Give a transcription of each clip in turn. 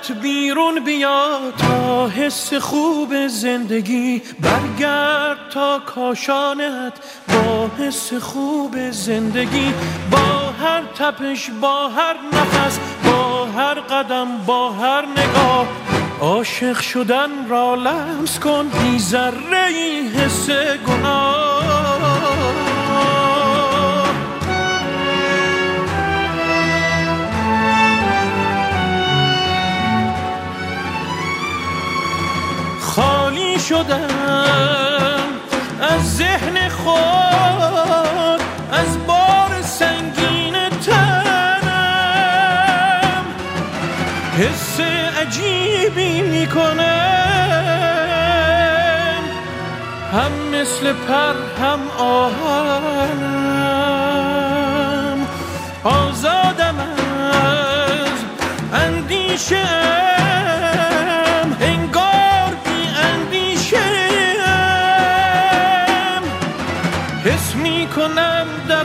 خانه‌ات بیرون بیا تا حس خوب زندگی، برگرد تا کاشانت با حس خوب زندگی، با هر تپش، با هر نفس، با هر قدم، با هر نگاه، عاشق شدن را لمس کن بی ذره‌ای حس گناه. خالی شدم از ذهن خود، از بار سنگین تنم، حس عجیبی میکنم، هم مثل پر هم آهنم، آزادم از اندیشه، حس می کنم در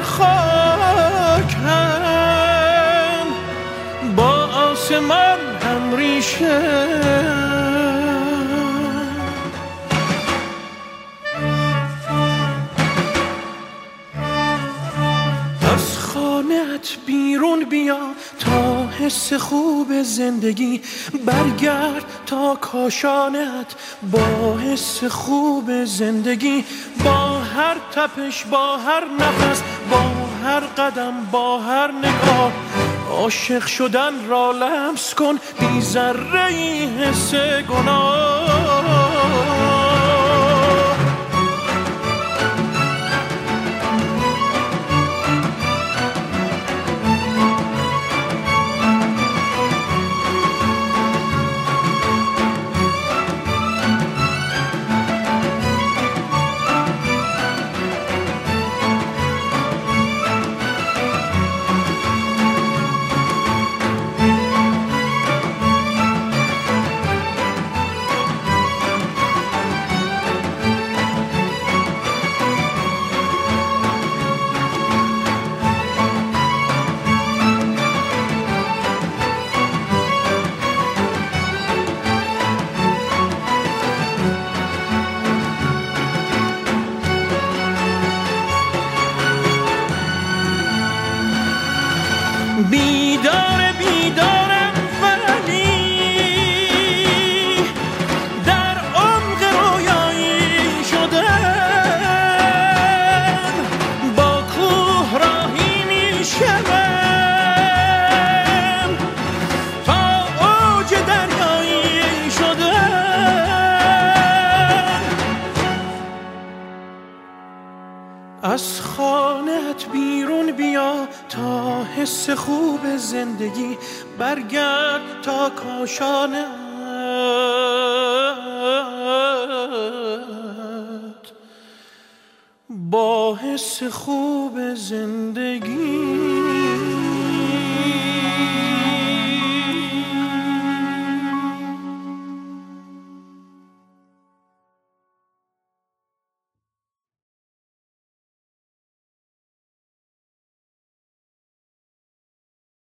خاکم، با آسمان هم ریشه. از خانه‌ات بیرون بیا تا حس خوب زندگی، برگرد تا کاشانت با حس خوب زندگی، با هر تپش، با هر نفس، با هر قدم، با هر نگاه، عاشق شدن را لمس کن بی ذره‌ای حس گناه. بیدارم ولی در عمق رویایی شدم، با کوه راهی میشم، تا اوج دریایی شدم. از خانه‌ات بیرون بیا تا حس خوب زندگی، برگرد تا کاشانت با حس خوب زندگی.